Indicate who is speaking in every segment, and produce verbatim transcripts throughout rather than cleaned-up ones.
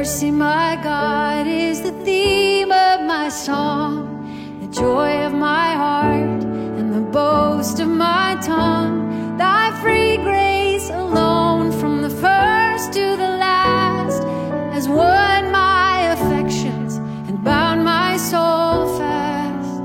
Speaker 1: mercy, my God, is the theme of my song, the joy of my heart and the boast of my tongue. Thy free grace alone, from the first to the last, has won my affections and bound my soul fast.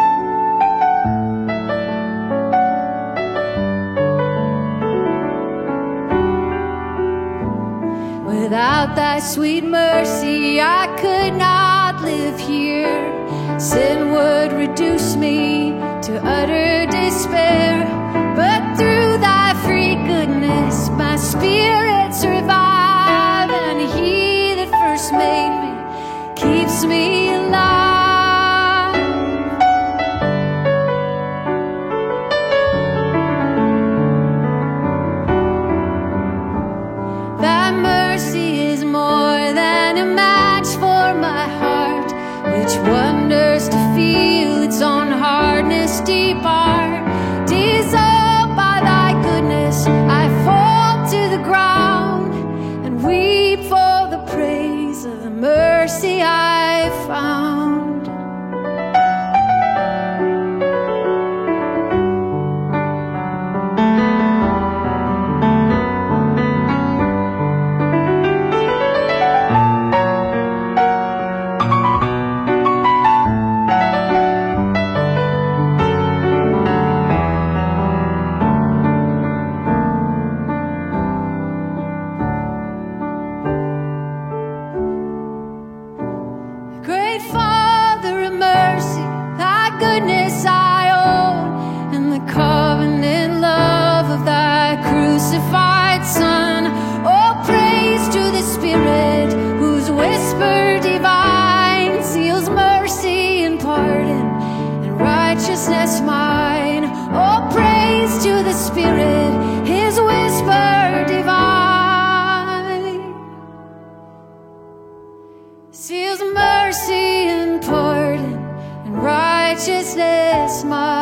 Speaker 1: Without thy sweet mercy, I could not live here. Sin would reduce me to utter despair. But through thy free goodness, my spirit's revived, and he that first made me keeps me alive. Thy mercy is more than a match for my heart, which wonders to feel its own hardness depart. Dissolved by thy goodness, I fall to the ground and weep for the praise of the mercy I found. Great Father of mercy, thy goodness I own, and the covenant love of thy crucified Son. Oh, praise to the Spirit, whose whisper divine seals mercy and pardon and righteousness mine. Oh, praise to the Spirit, his whisper divine seals mercy and pardon and righteousness mine.